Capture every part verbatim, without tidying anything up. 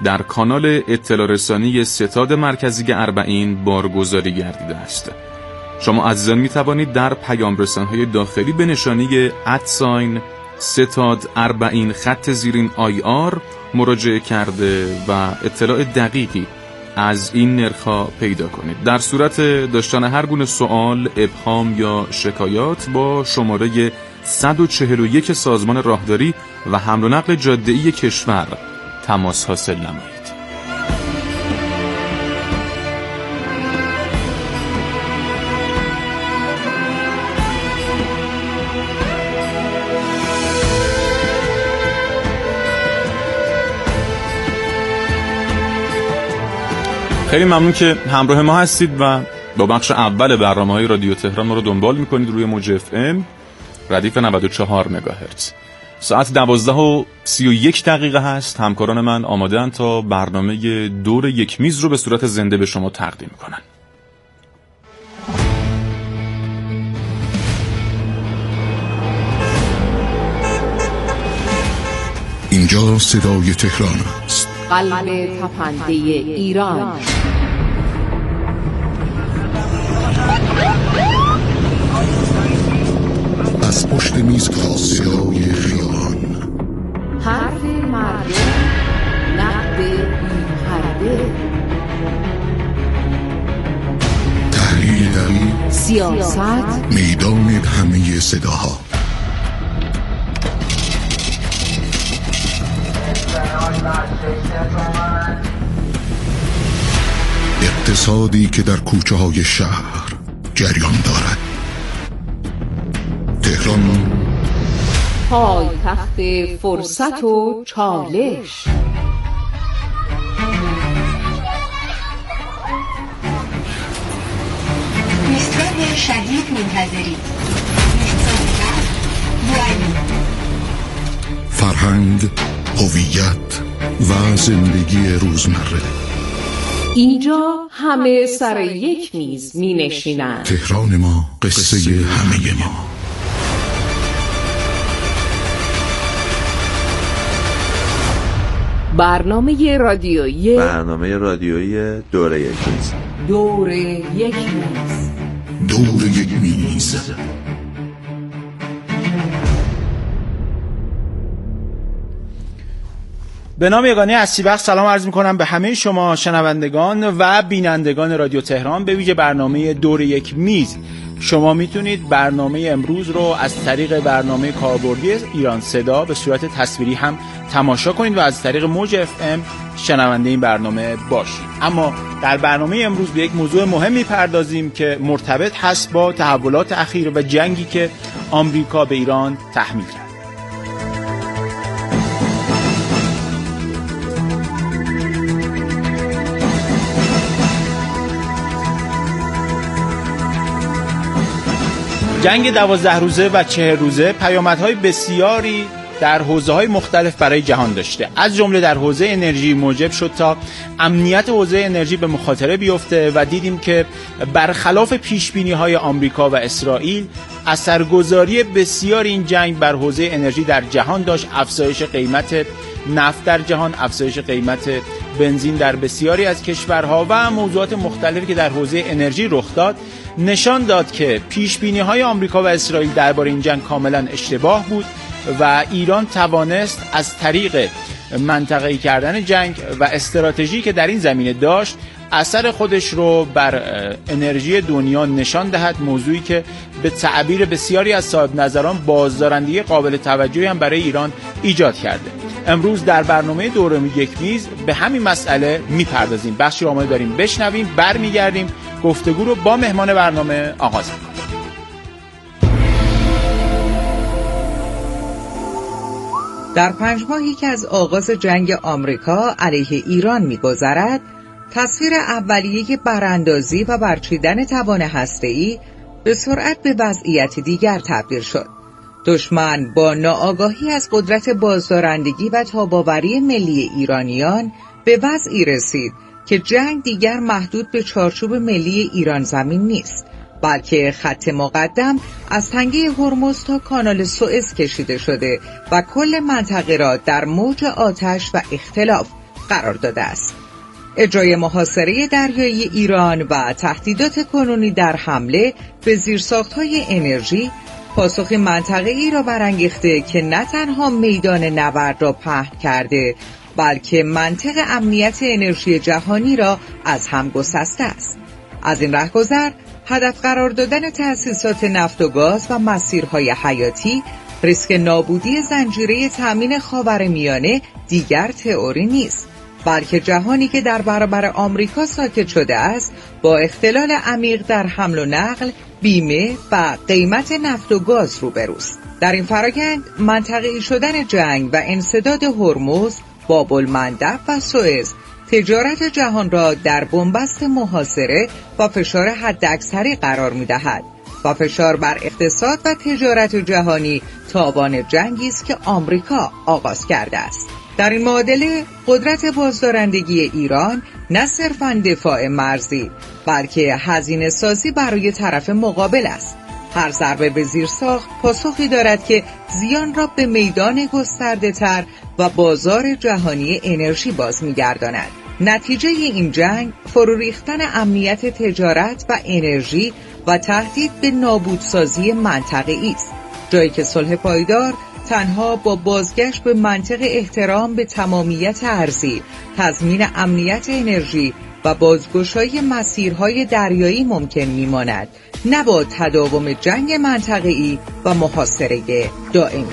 در کانال اطلاع رسانی ستاد مرکزی اربعین بارگذاری گردیده است. شما عزیزان می توانید در پیام رسان‌های داخلی به نشانی ادساین ستاد اربعین خط زیرین آی آر مراجعه کرده و اطلاع دقیقی از این نرخ‌ها پیدا کنید. در صورت داشتن هر گونه سوال، ابهام یا شکایات با شماره صد و چهل و یک سازمان راهداری و حمل و نقل جاده‌ای کشور تماس حاصل نمایید. خیلی ممنون که همراه ما هستید و با بخش اول برنامه‌های رادیو تهران ما رو دنبال می‌کنید روی موج اف ام ردیف نود و چهار مگاهرتز. ساعت دوازده و سی و یک دقیقه هست. همکاران من آماده‌اند تا برنامه دور یک میز رو به صورت زنده به شما تقدیم کنن. اینجا صدای تهران است. قلب تپنده ایران. از پشت میز صدای خیابان، حرف مردم، نقد بی‌پرده، تحلیل دقیق، سیاست، میدان همه صداها. اقتصادی که در کوچه های شهر جریان دارد. تهران پایتخت فرصت و چالش. دوستان شدید منتظرید. فرهنگ، هویت و زندگی روزمره. اینجا همه سر یک میز می نشینند. تهران ما، قصه همه ما. برنامه رادیویی برنامه رادیویی دوره یک میز. دور یک میز. دور یک میز. به نام یگانه هستیبخش سلام عرض می‌کنم به همه شما شنوندگان و بینندگان رادیو تهران، به ویژه برنامه دور یک میز. شما میتونید برنامه امروز رو از طریق برنامه کاربردی ایران صدا به صورت تصویری هم تماشا کنید و از طریق موج اف ام شنونده این برنامه باشید. اما در برنامه امروز به یک موضوع مهم می‌پردازیم که مرتبط هست با تحولات اخیر و جنگی که آمریکا به ایران تحمیل کرد. جنگ دوازده روزه و چهل روزه پیامدهای بسیاری در حوزه‌های مختلف برای جهان داشته. از جمله در حوزه انرژی موجب شد تا امنیت حوزه انرژی به مخاطره بیفته و دیدیم که برخلاف پیشبینی‌های آمریکا و اسرائیل، اثرگذاری بسیار این جنگ بر حوزه انرژی در جهان داشت. افزایش قیمت نفت در جهان، افزایش قیمت بنزین در بسیاری از کشورها و موضوعات مختلفی که در حوزه انرژی رخ داد نشان داد که پیشبینی‌های آمریکا و اسرائیل درباره این جنگ کاملا اشتباه بود و ایران توانست از طریق منطقه‌ای کردن جنگ و استراتژی که در این زمینه داشت اثر خودش رو بر انرژی دنیا نشان دهد، موضوعی که به تعبیر بسیاری از صاحب نظران بازدارندگی قابل توجهی هم برای ایران ایجاد کرده. امروز در برنامه دوره یک میز به همین مسئله میپردازیم. بخشی آماده داریم بشنویم، برمیگردیم گفتگو رو با مهمان برنامه آغاز می‌کنیم. در پنج ماهی که از آغاز جنگ آمریکا علیه ایران می‌گذرد، تصویر اولیه براندازی و برچیدن توان هسته‌ای به سرعت به وضعیت دیگر تبدیل شد. دشمن با ناآگاهی از قدرت بازدارندگی و تاباوری ملی ایرانیان به وضعی رسید که جنگ دیگر محدود به چارچوب ملی ایران زمین نیست، بلکه خط مقدم از تنگه هرمز تا کانال سوئز کشیده شده و کل منطقه را در موج آتش و اختلاف قرار داده است. اجرای محاصره دریایی ایران و تهدیدات کنونی در حمله به زیرساخت‌های انرژی پاسخ منطقه‌ای را برانگیخته که نه تنها میدان نبرد را پهن کرده بلکه منطق امنیت انرژی جهانی را از هم گسسته است. از این رهگذر هدف قرار دادن تأسیسات نفت و گاز و مسیرهای حیاتی ریسک نابودی زنجیره تامین خاورمیانه دیگر تئوری نیست، بلکه جهانی که در برابر آمریکا ساکت شده است با اختلال عمیق در حمل و نقل، بیمه و قیمت نفت و گاز روبروست. در این فرآیند منطقه‌ای شدن جنگ و انسداد هرمز، باب المندب و سوئز تجارت جهان را در بنبست محاصره و فشار حداکثری قرار می‌دهد و فشار بر اقتصاد و تجارت جهانی تابان جنگی است که آمریکا آغاز کرده است. در این معادله قدرت بازدارندگی ایران نه صرفاً دفاع مرزی بلکه هزینه سازی برای طرف مقابل است. هر ضربه به زیرساخت پاسخی دارد که زیان را به میدان گسترده تر و بازار جهانی انرژی باز می‌گرداند. نتیجه این جنگ فرو ریختن امنیت تجارت و انرژی و تهدید به نابودسازی منطقه‌ای است، جایی که صلح پایدار تنها با بازگشت به منطق احترام به تمامیت ارضی، تضمین امنیت انرژی و بازگشایی مسیرهای دریایی ممکن می‌ماند، نه با تداوم جنگ منطقه‌ای و محاصره دائمی.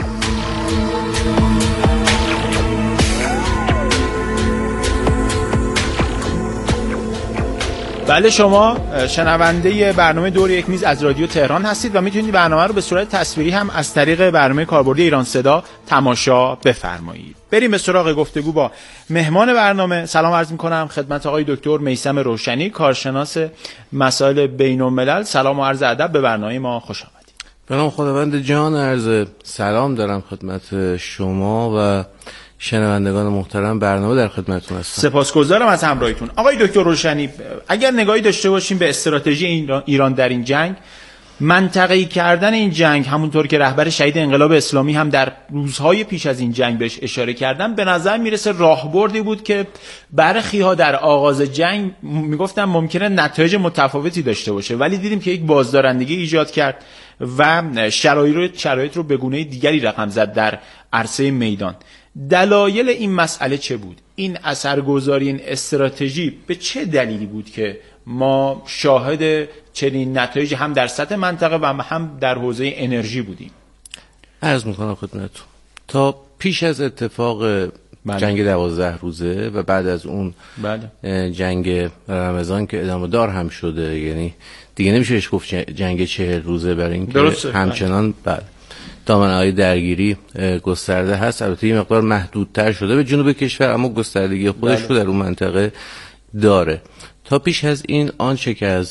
بله، شما شنونده برنامه دور یک میز از رادیو تهران هستید و میتونید برنامه رو به صورت تصویری هم از طریق برنامه کاربردی ایران صدا تماشا بفرمایید. بریم به سراغ گفتگو با مهمان برنامه. سلام عرض می‌کنم خدمت آقای دکتر میثم روشنی، کارشناس مسائل بین‌الملل. سلام و عرض ادب، به برنامه ما خوش آمدید. به نام خداوند جان عرض سلام دارم خدمت شما و شنوندگان محترم برنامه در خدمتتون هستم. سپاسگزارم از همراهیتون. آقای دکتر روشنی، اگر نگاهی داشته باشیم به استراتژی ایران در این جنگ، منطقه‌ای کردن این جنگ، همونطور که رهبر شهید انقلاب اسلامی هم در روزهای پیش از این جنگ بهش اشاره کردن، به نظر میرسه راهبردی بود که برخی‌ها در آغاز جنگ میگفتن ممکنه نتایج متفاوتی داشته باشه، ولی دیدیم که یک بازدارندگی ایجاد کرد و شرایط شرایط رو به گونه دیگری رقم زد در عرصه میدان. دلایل این مسئله چه بود؟ این اثرگذاری این استراتژی به چه دلیلی بود که ما شاهد چنین نتایج هم در سطح منطقه و هم در حوزه انرژی بودیم؟ عرض میکنم خدمتتون تا پیش از اتفاق بله. جنگ دوازده روزه و بعد از اون بله. جنگ رمضان که ادامه دار هم شده، یعنی دیگه نمیشه بهش گفت جنگ چهل روزه، برای اینکه همچنان بله دامنه‌های درگیری گسترده هست. البته این مقدار محدودتر شده به جنوب کشور، اما گستردگی خودش رو در اون منطقه داره. تا پیش از این آنچه که از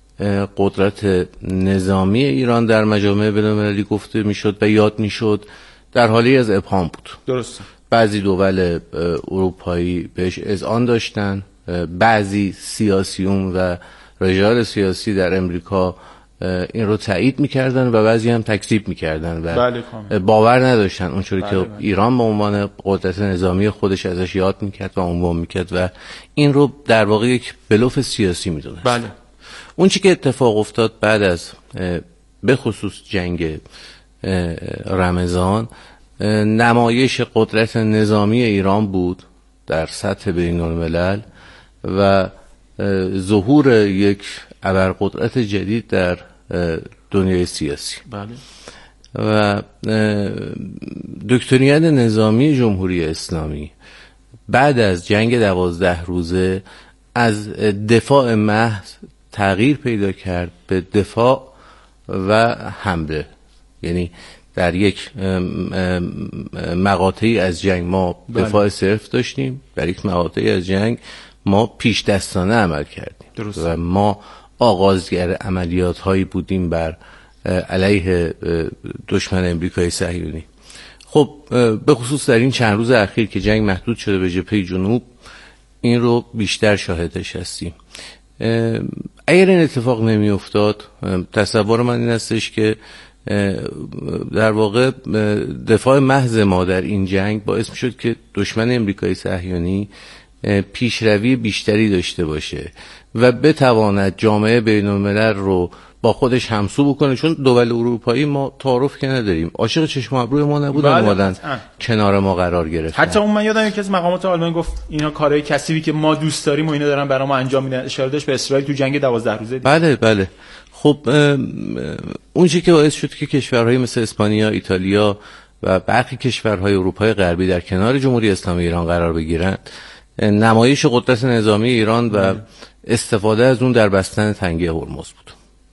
قدرت نظامی ایران در مجامع بین‌المللی گفته میشد و یاد میشد در حالی از ابهام بود. درسته. بعضی دول اروپایی بهش اذعان داشتن، بعضی سیاسیون و رجال سیاسی در امریکا این رو تایید میکردن و بعضی هم تکذیب میکردن و بله باور نداشتن اونجوری بله که بله. ایران به عنوان قدرت نظامی خودش ازش یاد میکرد و عنوان میکرد و این رو در واقع یک بلوف سیاسی میدونست. بله. اون چی که اتفاق افتاد بعد از به خصوص جنگ رمضان نمایش قدرت نظامی ایران بود در سطح بین الملل و ظهور یک ابرقدرت جدید در دنیای سیاسی. بله. و دکترین نظامی جمهوری اسلامی بعد از جنگ دوازده روزه از دفاع محض تغییر پیدا کرد به دفاع و حمله. یعنی در یک مقاطعی از جنگ ما دفاع صرف داشتیم، در یک مقاطعی از جنگ ما پیش دستانه عمل کردیم. درست. و ما آغازگر عملیات هایی بودیم بر علیه دشمن امریکای صهیونی. خب به خصوص در این چند روز اخیر که جنگ محدود شده به جبهه جنوب، این رو بیشتر شاهدش هستیم. اگر این اتفاق نمی افتاد، تصور من این هستش که در واقع دفاع محض ما در این جنگ باعث می شد که دشمن امریکای صهیونی پیشروی بیشتری داشته باشه و بتواند جامعه بین‌الملل رو با خودش همسو بکنه، چون دول اروپایی ما تعارف که نداریم، عاشق چشم ابروی ما نبودن، اومدن کنار ما قرار گرفتن. حتی اون من یادم یکی از مقامات آلمان گفت اینا کارهای کثیفی که ما دوست داریم و اینا دارن برای ما انجام میدن، اشاره داشت به اسرائیل تو جنگ دوازده روزه. بله بله. خب اون چیزی که باعث شد که کشورهای مثل اسپانیا، ایتالیا و برخی کشورهای اروپای غربی در کنار جمهوری اسلامی ایران قرار بگیرن، نمایش قدرت نظامی ایران و استفاده از اون در بستن تنگه هرمز بود.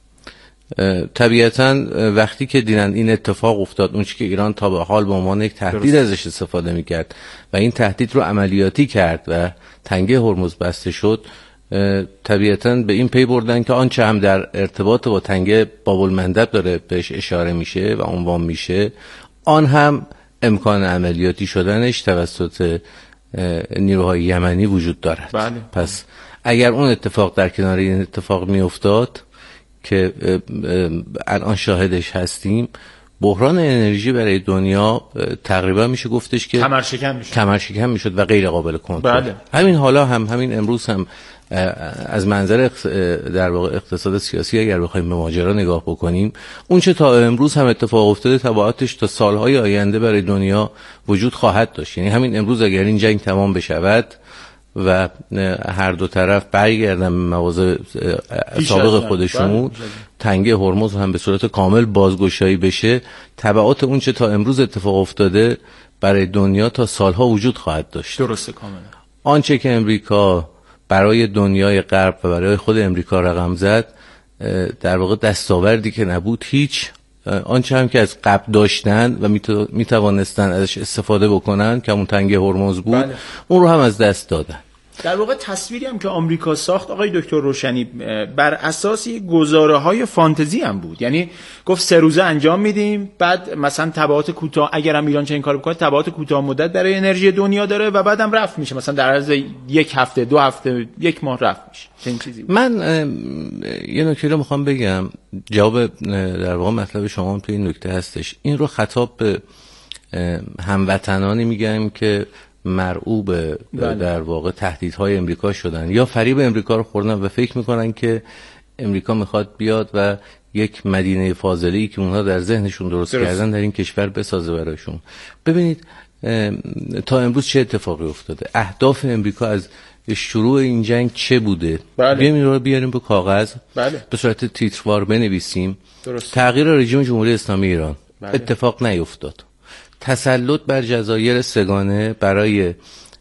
طبیعتاً وقتی که دیدن این اتفاق افتاد، اون چیزی که ایران تا به حال به عنوان یک تهدید ازش استفاده میکرد و این تهدید رو عملیاتی کرد و تنگه هرمز بسته شد، طبیعتاً به این پی بردن که آنچه هم در ارتباط با تنگه باب المندب داره بهش اشاره میشه و عنوان میشه، آن هم امکان عملیاتی شدنش توسط نیروهای یمنی وجود دارد. بله. پس اگر اون اتفاق در کنار این اتفاق می افتاد که الان شاهدش هستیم، بحران انرژی برای دنیا تقریبا میشه گفتش که کمرشکن میشد کمرشکن میشد و غیر قابل کنترل. بله. همین حالا هم همین امروز هم از منظر در واقع اقتصاد سیاسی اگر بخوایم به ماجرا نگاه بکنیم، اون چه تا امروز هم اتفاق افتاده تبعاتش تا سالهای آینده برای دنیا وجود خواهد داشت. یعنی همین امروز اگر این جنگ تمام بشود و هر دو طرف برگردن به مواضع سابق خودشون، تنگه هرمز هم به صورت کامل بازگشایی بشه، تبعات اون چه تا امروز اتفاق افتاده برای دنیا تا سالها وجود خواهد داشت. درسته کاملا. آنچه که امریکا برای دنیای غرب و برای خود امریکا رقم زد، در واقع دستاوردی که نبود هیچ. آنچه هم که از قبل داشتن و می توانستن ازش استفاده بکنن که اون تنگه هرمز بود، بله. اون رو هم از دست دادن. در واقع تصویری هم که آمریکا ساخت آقای دکتر روشنی بر اساس گزاره‌های فانتزی هم بود. یعنی گفت سه روزه انجام میدیم، بعد مثلا تبعات کوتاه، اگر هم ایران چنین کار بکنه تبعات کوتاه مدت برای انرژی دنیا داره و بعدم رفع میشه، مثلا در عرض یک هفته، دو هفته، یک ماه رفع میشه. چنین چیزی بود. من یه نکته رو میخوام بگم، جواب در واقع مطلب شما تو این نکته هستش. این رو خطاب به هموطنانی میگم که مرعوب در واقع تهدیدهای امریکا شدن یا فریب امریکا رو خوردن و فکر میکنن که امریکا میخواد بیاد و یک مدینه فاضله‌ای که اونها در ذهنشون درست, درست کردن در این کشور بسازه براشون. ببینید تا امروز چه اتفاقی افتاده، اهداف امریکا از شروع این جنگ چه بوده. بله. بیایم این رو بیاریم به کاغذ، بله. به صورت تیتروار بنویسیم. درست. تغییر رژیم جمهوری اسلامی ایران، بله. اتفاق نیفتاد. تسلط بر جزایر سگانه برای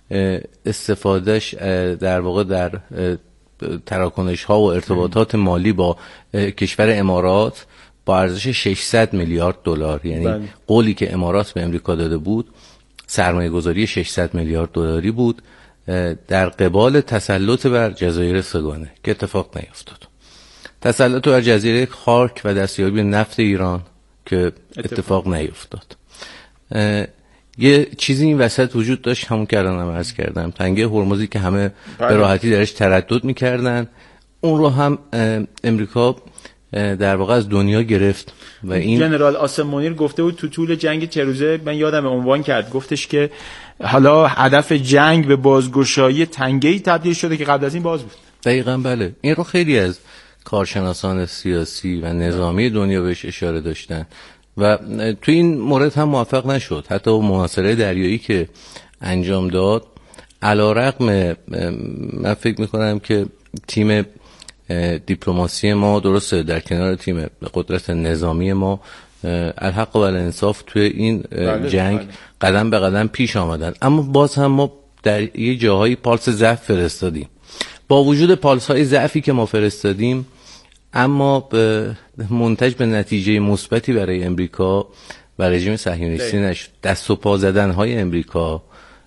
استفادهش در واقع در تراکنش ها و ارتباطات مالی با کشور امارات با ارزش ششصد میلیارد دلار، یعنی بله. قولی که امارات به امریکا داده بود سرمایه گذاری ششصد میلیارد دلاری بود در قبال تسلط بر جزایر سگانه که اتفاق نیفتاد. تسلط بر جزیره خارک و دستیابی نفت ایران که اتفاق نیفتاد. یه چیزی این وسط وجود داشت، همون که الانم عرض کردم، تنگه هرمزی که همه به راحتی درش تردد میکردن، اون رو هم امریکا در واقع از دنیا گرفت. و این جنرال آسم منیر گفته بود تو طول جنگ چه روزه، من یادم عنوان کرد، گفتش که حالا هدف جنگ به بازگشایی تنگه‌ای تبدیل شده که قبل از این باز بود. دقیقاً بله. این رو خیلی از کارشناسان سیاسی و نظامی دنیا بهش اشاره داشتن و تو این مورد هم موفق نشد. حتی محاصره دریایی که انجام داد، علیرغم من فکر میکنم که تیم دیپلماسی ما درسته در کنار تیم قدرت نظامی ما الحق و الانصاف توی این بله جنگ بله. قدم به قدم پیش آمدن، اما باز هم ما در یه جاهایی پالس ضعف فرستادیم. با وجود پالس های ضعفی که ما فرستادیم، اما به منتج به نتیجه مثبتی برای امریکا و رژیم صهیونیستی نشد. دست و پا زدن های امریکا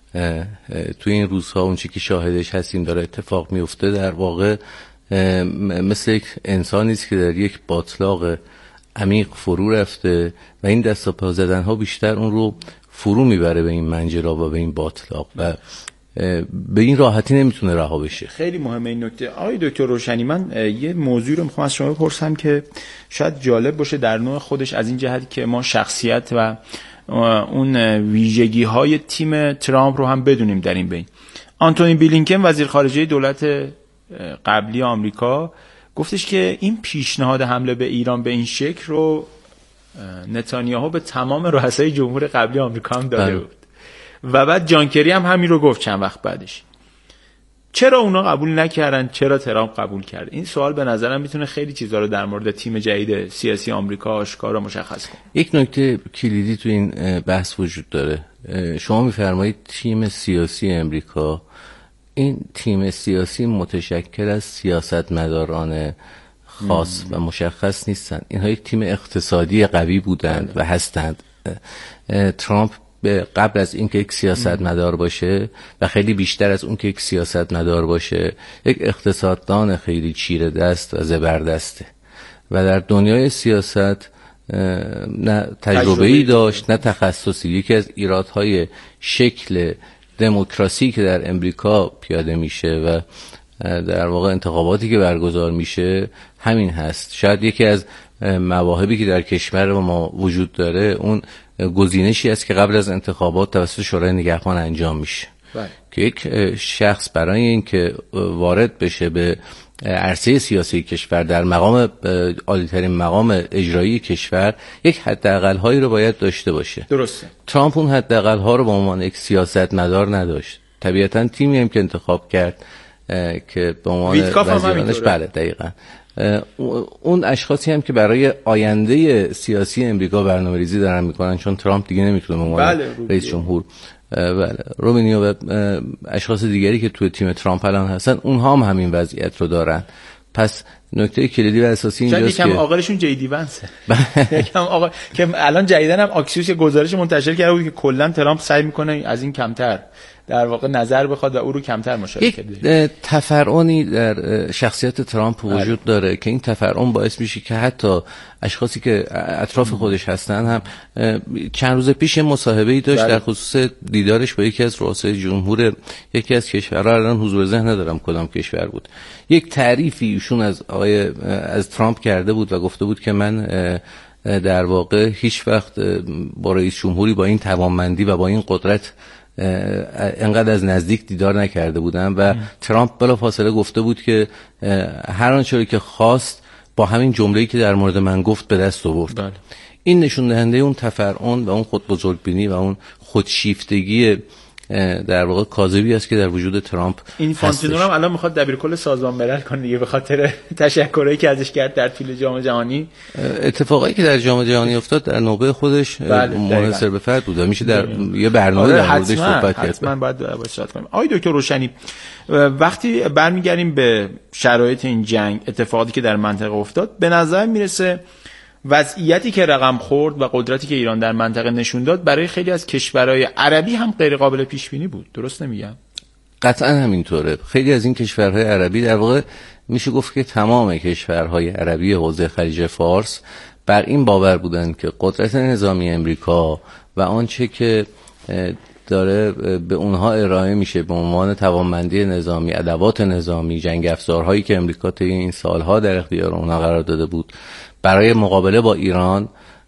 توی این روزها، اون چیزی که شاهدش هستیم داره اتفاق میفته، در واقع مثل یک انسانی است که در یک باطلاق عمیق فرو رفته و این دست و پا زدن ها بیشتر اون رو فرو میبره به این منجرا و به این باطلاق و به این راحتی نمیتونه رها بشه. خیلی مهمه این نکته. آقای دکتر روشنی، من یه موضوعی رو میخوام از شما بپرسم که شاید جالب باشه در نوع خودش، از این جهت که ما شخصیت و اون ویژگی های تیم ترامپ رو هم بدونیم در این بین. آنتونی بلینکن وزیر خارجه دولت قبلی آمریکا گفتش که این پیشنهاد حمله به ایران به این شکل رو نتانیاهو به تمام رؤسای جمهور قبلی آمریکا هم داده بود و بعد جان کری هم همین رو گفت چند وقت بعدش. چرا اونا قبول نکردن؟ چرا ترامپ قبول کرد؟ این سوال به نظرم میتونه خیلی چیزا رو در مورد تیم جدید سیاسی آمریکا آشکار و مشخص کنه. یک نکته کلیدی تو این بحث وجود داره. شما میفرمایید تیم سیاسی آمریکا، این تیم سیاسی متشکل از سیاستمداران خاص و مشخص نیستند. اینها یک تیم اقتصادی قوی بودند و هستند. ترامپ قبل از اینکه یک سیاستمدار باشه و خیلی بیشتر از اون که یک سیاستمدار باشه، یک اقتصاددان خیلی چیره دست و زبردسته و در دنیای سیاست نه تجربه‌ای داشت نه تخصصی. یکی از ایرادهای شکل دموکراسی که در امریکا پیاده میشه و در واقع انتخاباتی که برگزار میشه همین هست. شاید یکی از مواهبی که در کشور ما وجود داره اون گزینشی است که قبل از انتخابات توسط شورای نگهبان انجام میشه باید. که یک شخص برای اینکه وارد بشه به عرصه سیاسی کشور در مقام عالی‌ترین مقام اجرایی کشور یک حداقل هایی رو باید داشته باشه. درسته. ترامپ اون حداقل ها رو به عنوان یک سیاستمدار نداشت. طبیعتاً تیمی هم که انتخاب کرد که به عنوان وزیرانش، بله دقیقاً اون اشخاصی هم که برای آینده سیاسی امریکا برنامه‌ریزی دارن میکنن، چون ترامپ دیگه نمیتونه به عنوان بله، رئیس جمهور بله روبینیو و اشخاص دیگری که توی تیم ترامپ الان هستن اونها هم همین وضعیت رو دارن. پس نکته کلیدی و اساسی اینجاست که یکم آقلشون جیدی ونسه یکم آقا که الان جدیدن هم آکسیوس گزارش منتشر کرده بود که کلا ترامپ سعی میکنه از این کمتر در واقع نظر بخواد و او رو کمتر مشارکت بده. یک تفرعونی در شخصیت ترامپ وجود داره که این تفرعون باعث میشه که حتی اشخاصی که اطراف خودش هستن هم چند روز پیش مصاحبه‌ای داشت در خصوص دیدارش با یکی از رؤسای جمهور یکی از کشورها، الان حضور ذهن ندارم کدام کشور بود. یک تعریفی ایشون از آقای از ترامپ کرده بود و گفته بود که من در واقع هیچ وقت با رئیس جمهوری با این توانمندی و با این قدرت انقدر از نزدیک دیدار نکرده بودم و ترامپ بلافاصله گفته بود که هر آنچه که خواست با همین جمله‌ای که در مورد من گفت به دست آورد. بله. این نشون دهنده اون تفرعون و اون خود بزرگبینی و اون خودشیفتگی در واقع کاذبی است که در وجود ترامپ این فانتینو هم الان میخواد دبیرکل سازمان ملل کنه دیگه به خاطر تشکری که ازش کرد در طول جام جهانی. اتفاقایی که در جام جهانی افتاد در نوبه خودش بله منحصر به فرد بود. میشه در یه برنامه در موردش صحبت کرد. حتما باید صحبت کنیم. آقای دکتر روشنی، وقتی برمیگردیم به شرایط این جنگ، اتفاقاتی که در منطقه افتاد، به نظر میرسه وضعیتی که رقم خورد و قدرتی که ایران در منطقه نشون داد برای خیلی از کشورهای عربی هم غیر قابل پیش بینی بود. درست نمیگم؟ قطعا همینطوره. خیلی از این کشورهای عربی، در واقع میشه گفت که تمام کشورهای عربی حوزه خلیج فارس بر این باور بودند که قدرت نظامی امریکا و آنچه که داره به اونها ارائه میشه به عنوان توانمندی نظامی، ادوات نظامی، جنگ افزارهایی که امریکا طی این سالها در اختیار اونها قرار داده بود برای مقابله با ایران،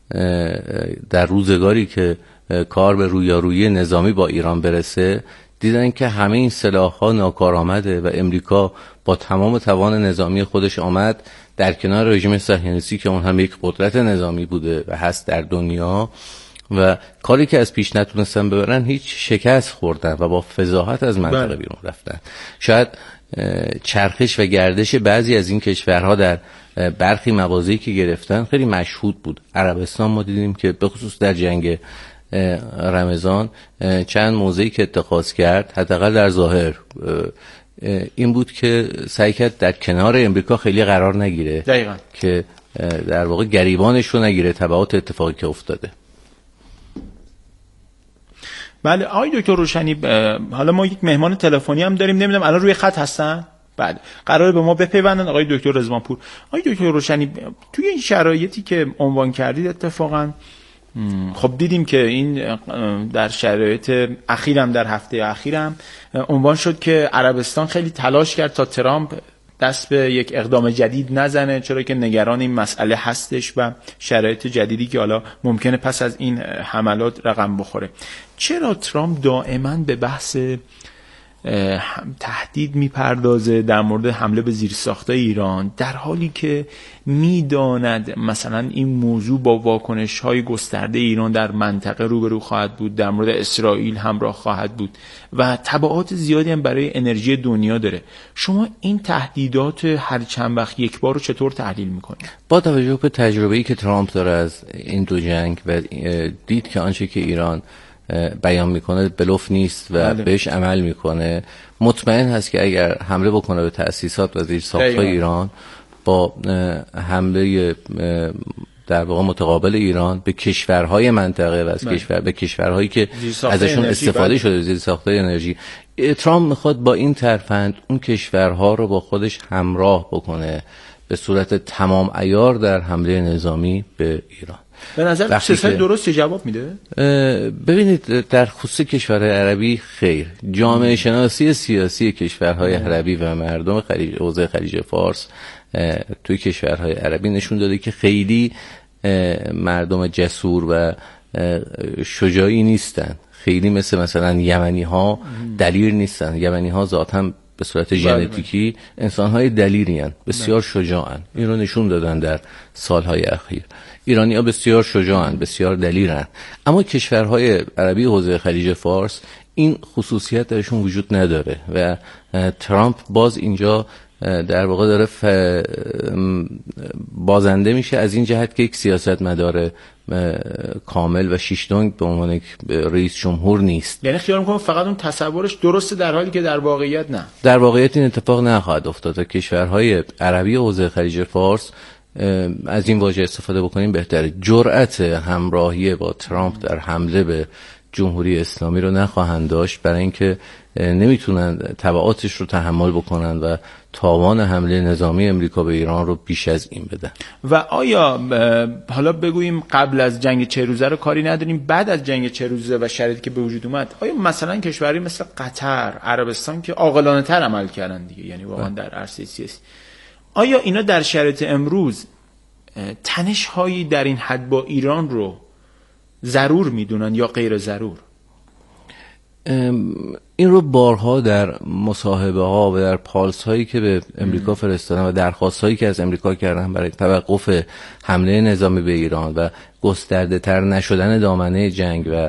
در روزگاری که کار به رویارویی نظامی با ایران برسه، دیدن که همه این سلاح‌ها ناکارآمده و امریکا با تمام توان نظامی خودش آمد در کنار رژیم صهیونیستی که اون هم یک قدرت نظامی بوده و هست در دنیا و کاری که از پیش نتونستن ببرن هیچ شکست خوردن و با فضاحت از منطقه بیرون رفتن. شاید چرخش و گردش بعضی از این کشورها در برخی مواضعی که گرفتن خیلی مشهود بود. عربستان ما دیدیم که به خصوص در جنگ رمضان چند موضعی که اتخاذ کرد، حداقل در ظاهر، این بود که سعی کرد در کنار امریکا خیلی قرار نگیره دقیقاً. که در واقع گریبانش رو نگیره تبعات اتفاقی که افتاده. بله آقای دکتر روشنی، حالا ما یک مهمان تلفنی هم داریم، نمیدونم الان روی خط هستن؟ بله قراره به ما بپیوندن آقای دکتر رضوانپور. آقای دکتر روشنی، توی این شرایطی که عنوان کردید اتفاقا خب دیدیم که این در شرایط اخیرم در هفته اخیرم عنوان شد که عربستان خیلی تلاش کرد تا ترامپ دست به یک اقدام جدید نزنه، چرا که نگران این مسئله هستش و شرایط جدیدی که حالا ممکنه پس از این حملات رقم بخوره. چرا ترامپ دائما به بحث تهدید میپردازه در مورد حمله به زیرساخت‌های ایران، در حالی که میداند مثلا این موضوع با واکنش‌های گسترده ایران در منطقه روبرو خواهد بود، در مورد اسرائیل همراه خواهد بود و تبعات زیادی هم برای انرژی دنیا داره. شما این تهدیدات هر چند وقت یک بار رو چطور تحلیل میکنید؟ با توجه به تجربه‌ای که ترامپ داره از این دو جنگ و دید که آنچه که ایران بیان میکنه بلوف نیست و بله. بهش عمل میکنه، مطمئن هست که اگر حمله بکنه به تأسیسات و زیرساخت‌های ایران با حمله در واقع متقابل ایران به کشورهای منطقه و از کشور به کشورهایی که ازشون استفاده بله. شده زیرساخت‌های انرژی، ترامپ میخواد با این ترفند اون کشورها رو با خودش همراه بکنه به صورت تمام عیار در حمله نظامی به ایران. به نظر سیاست درست جواب میده؟ ببینید در خصوص کشورهای عربی خیر، جامعه شناسی سیاسی کشورهای عربی و مردم خلیج حوزه خلیج فارس توی کشورهای عربی نشون داده که خیلی مردم جسور و شجاعی نیستن، خیلی مثل مثلا یمنی ها دلیر نیستن. یمنی ها ذاتاً به صورت ژنتیکی انسان‌های دلیری هستند، بسیار شجاعن، این رو نشون دادن در سالهای اخیر. ایرانی‌ها بسیار شجاعن، بسیار دلیرن، اما کشورهای عربی حوزه خلیج فارس این خصوصیت درشون وجود نداره و ترامپ باز اینجا در واقع داره ف... بازنده میشه از این جهت که یک سیاستمدار کامل و شیشتونگ به عنوان یک رئیس جمهور نیست. یعنی خیال میکنم فقط اون تصورش درسته در حالی که در واقعیت نه. در واقعیت این اتفاق نخواهد افتاد. کشورهای عربی حوزه خلیج فارس، از این واژه استفاده بکنیم بهتره، جرأت همراهی با ترامپ در حمله به جمهوری اسلامی رو نخواهند داشت، برای اینکه نمیتونن تبعاتش رو تحمل بکنن و تاوان حمله نظامی امریکا به ایران رو بیش از این بدن. و آیا حالا بگوییم قبل از جنگ چه روزه رو کاری نداریم، بعد از جنگ چه روزه و شرایطی که به وجود اومد، آیا مثلا کشوری مثل قطر، عربستان که عاقلانه تر عمل کردن دیگه، یعنی واقعا در عرصه سیاسی، آیا اینا در شرایط امروز تنش هایی در این حد با ایران رو ضرور میدونن یا غیر ضرور؟ این رو بارها در مصاحبه ها و در پالس هایی که به امریکا فرستادن و درخواست هایی که از امریکا کردن برای توقف حمله نظامی به ایران و گسترده تر نشدن دامنه جنگ و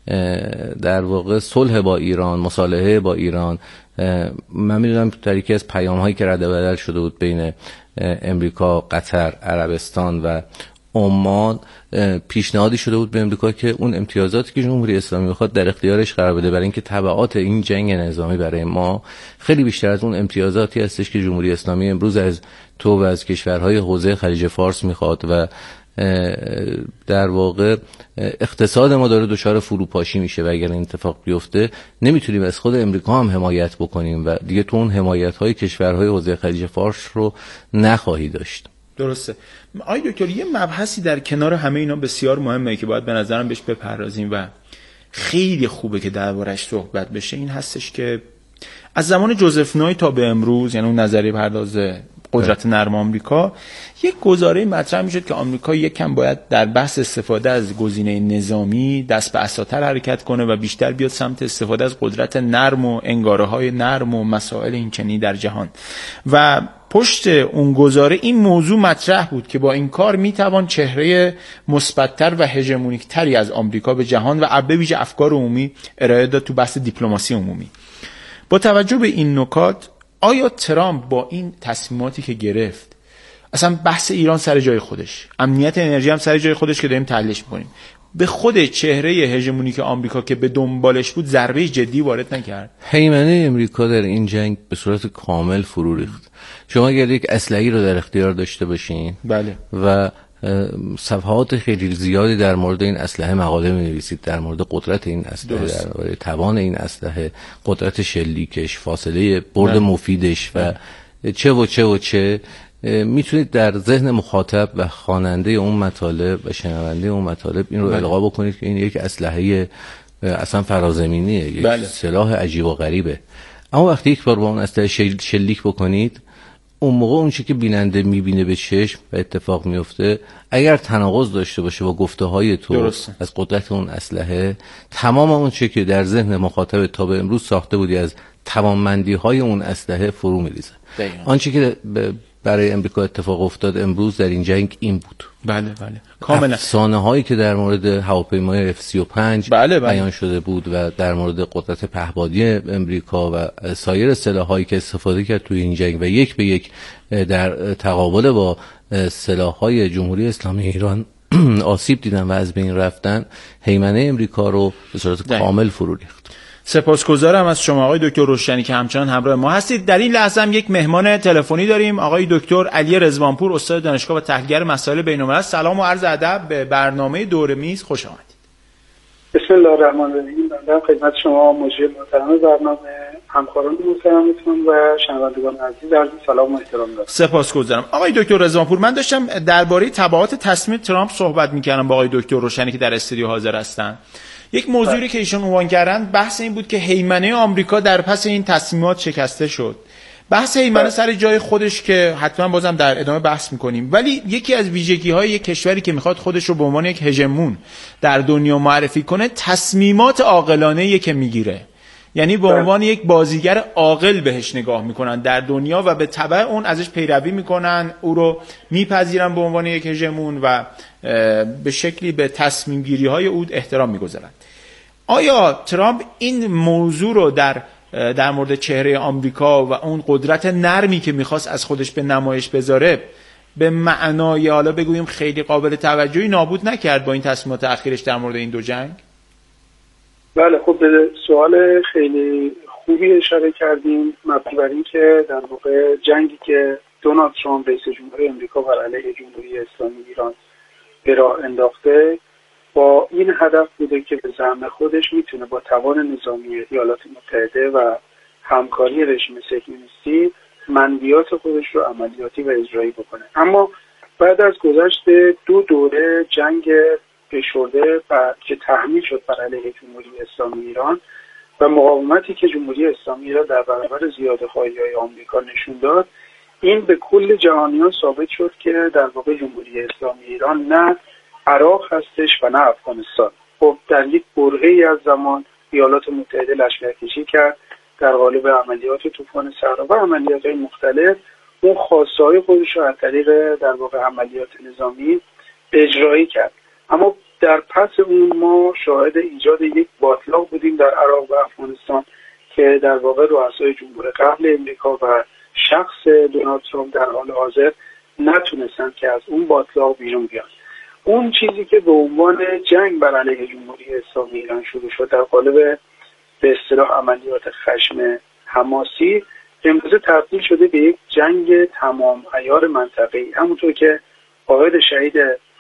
در واقع صلح با ایران، مصالحه با ایران، من میدونم در یکی از پیام هایی که رد و بدل شده بود بین امریکا، قطر، عربستان و عمان، پیشنهادی شده بود به امریکا که اون امتیازاتی که جمهوری اسلامی میخواد در اختیارش قرار بده، برای اینکه تبعات این جنگ نظامی برای ما خیلی بیشتر از اون امتیازاتی هستش که جمهوری اسلامی امروز از تو و از کشورهای حوزه خلیج فارس میخواد و در واقع اقتصاد ما داره دچار فروپاشی میشه و اگر این اتفاق بیفته نمیتونیم از خود امریکا هم حمایت بکنیم و دیگه تو اون حمایت‌های کشورهای حوزه خلیج فارس رو نخواهی داشت. درسته. آقای دکتر، یه مبحثی در کنار همه اینا بسیار مهمه که باید به نظرم بهش بپردازیم و خیلی خوبه که دربارش صحبت بشه، این هستش که از زمان جوزف نوی تا به امروز، یعنی اون نظریه پرداز قدرت نرم آمریکا، یک گزاره مطرح میشد که آمریکا یکم باید در بحث استفاده از گزینه نظامی دست به عصاتر حرکت کنه و بیشتر بیاد سمت استفاده از قدرت نرم و انگاره‌های نرم و مسائل اینچنینی در جهان. و پشت اون گزاره این موضوع مطرح بود که با این کار میتوان چهره مثبت‌تر و هژمونیک‌تری از آمریکا به جهان و به ویژه افکار عمومی ارائه داد تو بحث دیپلماسی عمومی. با توجه به این نکات، آیا ترامپ با این تصمیماتی که گرفت، اصلا بحث ایران سر جای خودش، امنیت انرژی هم سر جای خودش که داریم تحلیلش می‌کنیم، به خود چهره هژمونیک آمریکا که به دنبالش بود ضربه جدی وارد نکرد؟ هیمنه امریکا در این جنگ به صورت کامل فرو ریخت. شما اگر یک اسلحه‌ای رو در اختیار داشته باشین بله و صفحات خیلی زیادی در مورد این اسلحه مقاله می‌نویسید، در مورد قدرت این اسلحه، در مورد توان این اسلحه، قدرت شلیکش، فاصله برد بله. مفیدش و بله. چه و چه و چه، میتونید در ذهن مخاطب و خواننده اون مطالب و شنونده اون مطالب این رو بله. القا بکنید که این یک اسلحه اصلا فرازمینیه، یک بله. سلاح عجیب و غریبه. اما وقتی یک بار با اون اسلحه شلیک بکنید، اون موقع اون چیزی که بیننده میبینه به چشم و اتفاق میفته، اگر تناقض داشته باشه با گفته های تو درسته. از قدرت اون اسلحه، تمام اون چیزی که در ذهن مخاطب تا به امروز ساخته بودی از توانمندی های اون اسلحه فرو میریزه. آنچه که برای امریکا اتفاق افتاد امروز در این جنگ این بود. بله بله کاملا. افسانه هایی که در مورد هواپیمای اف سی و پنج بله بله. بیان شده بود و در مورد قدرت پهپادی امریکا و سایر سلاح‌هایی که استفاده کرد توی این جنگ و یک به یک در تقابل با سلاح‌های جمهوری اسلامی ایران آسیب دیدن و از بین رفتن، هیمنه امریکا رو به صورت کامل فرو ریخت. سپاسگزارم از شما آقای دکتر روشنی که همچنان همراه ما هستید. در این لحظه هم یک مهمان تلفنی داریم، آقای دکتر علی رضوانپور، استاد دانشگاه و تحلیلگر مسائل بین‌الملل. سلام و عرض ادب به برنامه دور میز، خوش آمدید. بسم الله الرحمن الرحیم. بنده خدمت شما مجری محترم برنامه، همکاران محترمتون و شنوندگان عزیز عرض سلام و احترام دارم. سپاسگزارم. آقای دکتر رضوانپور، من داشتم درباره تبعات تصمیم ترامپ صحبت می‌کردم با آقای دکتر روشنی که در استودیو حاضر هستن. یک موضوعی که ایشون عنوان کردن بحث این بود که هیمنه آمریکا در پس این تصمیمات شکسته شد. بحث هیمنه سر جای خودش که حتما بازم در ادامه بحث می‌کنیم، ولی یکی از ویژگی‌های یک کشوری که می‌خواد خودش رو به عنوان یک هژمون در دنیا معرفی کنه، تصمیمات عاقلانه‌ای که میگیره. یعنی به عنوان یک بازیگر عاقل بهش نگاه میکنن در دنیا و به تبع اون ازش پیروی میکنن، او رو میپذیرن به عنوان یک هژمون و به شکلی به تصمیم گیری های او احترام میگذارن. آیا ترامپ این موضوع رو در در مورد چهره آمریکا و اون قدرت نرمی که میخواست از خودش به نمایش بذاره به معنای حالا بگوییم خیلی قابل توجهی نابود نکرد با این تصمیمات اخیرش در مورد این دو جنگ؟ بله، خب به سوال خیلی خوبی اشاره کردیم، مبنی بر این که در واقع جنگی که دونالد ترامپ رئیس جمهوری آمریکا بر علیه جمهوری اسلامی ایران به راه انداخته با این هدف بوده که به زعم خودش میتونه با توان نظامی ایالات متحده و همکاری رژیم صهیونیستی منویات خودش رو عملیاتی و اجرایی بکنه. اما بعد از گذشت دو دوره جنگ فشرده و که تحمیل شد بر علیه جمهوری اسلامی ایران و مقاومتی که جمهوری اسلامی ایران در برابر زیاده‌خواهی‌های آمریکا نشون داد، این به کل جهانیان ثابت شد که در واقع جمهوری اسلامی ایران نه عراق هستش و نه افغانستان. خب در یک برهه‌ای از زمان ایالات متحده لشکرکشی کرد در قالب عملیات طوفان صحرا و عملیات‌های مختلف، اون خواسته‌های خودش رو از طریق در واقع عملیات نظامی اجرایی کرد. اما در پس اون ما شاهد ایجاد یک باطلاق بودیم در عراق و افغانستان که در واقع رؤسای جمهور قبل امریکا و شخص دونالد ترامپ در حال حاضر نتونستن که از اون باطلاق بیرون بیان. اون چیزی که به عنوان جنگ بر علیه جمهوری اسلامی ایران شروع شد در قالب به اصطلاح عملیات خشم حماسی، امروزه تبدیل شده به یک جنگ تمام عیار منطقه‌ای. همونطور که قائد شهید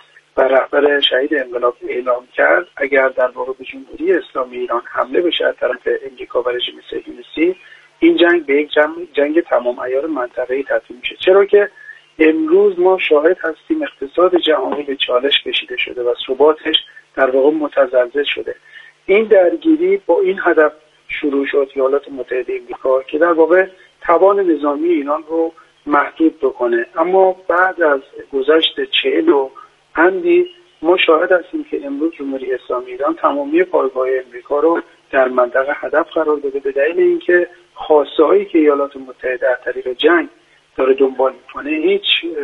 و رهبر شهید انقلاب اعلام کرد، اگر در واقع به جمهوری اسلامی ایران حمله بشه از طرف امریکا و رژیم صهیونیستی، این جنگ به یک جنگ, جنگ تمام عیار منطقه‌ای تبدیل میشه. چرا که امروز ما شاهد هستیم اقتصاد جهانی به چالش کشیده شده و ثباتش در واقع متزلزل شده. این درگیری با این هدف شروع شد، ایالات متحده امریکا، که در واقع توان نظامی ایران رو محدود بکنه. اما بعد از گذشت چهل و اندی ما شاهد هستیم که امروز جمهوری اسلامی ایران تمامی پایگاه‌های امریکا رو در منطقه هدف قرار داده به دلیل اینکه خواسته‌هایی که ایالات متحده از طریق جنگ داره دنبال میکنه هیچ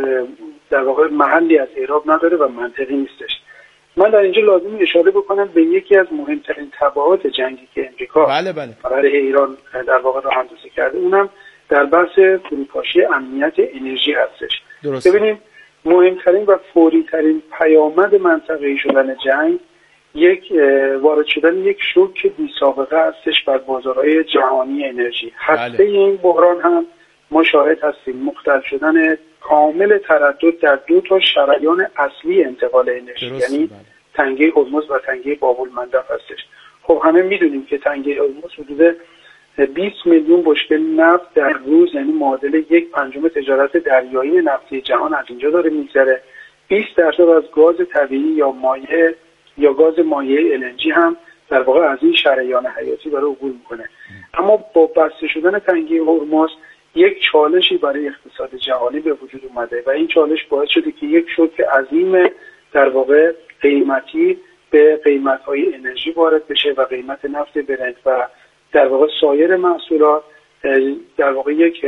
در واقع محلی از اعراب نداره و منطقی نیستش. من در اینجا لازم اشاره بکنم به یکی از مهمترین تبعات جنگی که امریکا بله بله. برای ایران در واقع راه اندازی کرده، اونم در بحث فروپاشی امنیت انرژی هستش. درسته. ببینیم مهمترین و فوری ترین پیامد منطقه‌ای شدن جنگ یک وارد شدن یک شوک بی سابقه هستش بر بازارهای جهانی انرژی. هسته بله. این بحران هم ما شاهد هستیم مختل شدن کامل تردد در دو تا شریان اصلی انتقال انرژی، یعنی بله. تنگه هرمز و تنگه باب المندب هستش. خب همه میدونیم که تنگه هرمز حدود بیست میلیون بشکه نفت در روز، یعنی معادل یک پنجم تجارت دریایی نفتی جهان از اینجا داره میگذره. بیست درصد از گاز طبیعی یا مایع یا گاز مایع ال ان جی هم در واقع از این شریان حیاتی داره عبور میکنه. اما با بسته شدن تنگه هرمز یک چالشی برای اقتصاد جهانی به وجود اومده و این چالش باعث شده که یک شوک عظیم در واقع قیمتی به قیمت‌های انرژی وارد بشه و قیمت نفت برنت و در واقع سایر محصولات در واقع یک